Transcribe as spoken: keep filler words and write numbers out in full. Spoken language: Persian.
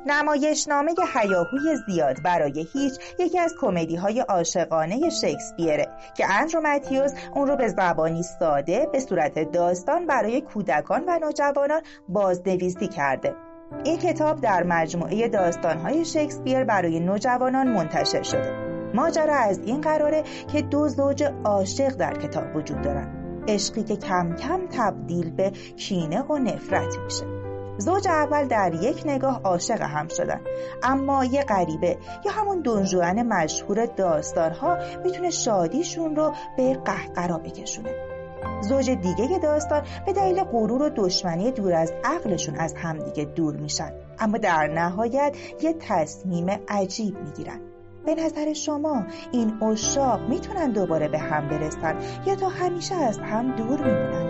نمایشنامه هیاهوی زیاد برای هیچ یکی از کمدی‌های عاشقانه شکسپیره که اندرو متیوس اون رو به زبانی ساده به صورت داستان برای کودکان و نوجوانان بازنویسی کرده. این کتاب در مجموعه داستان‌های شکسپیر برای نوجوانان منتشر شده. ماجرا از این قراره که دو زوج عاشق در کتاب وجود دارن، عشقی که کم کم تبدیل به کینه و نفرت میشه. زوج اول در یک نگاه عاشق هم شدن، اما یه غریبه یا همون دونجوان مشهور داستان‌ها میتونه شادیشون رو به قهقرا بکشونه. زوج دیگه داستان به دلیل غرور و دشمنی دور از عقلشون از همدیگه دور میشن، اما در نهایت یه تصمیم عجیب میگیرن. به نظر شما این عشاق میتونن دوباره به هم برسن یا تا همیشه از هم دور میمونن؟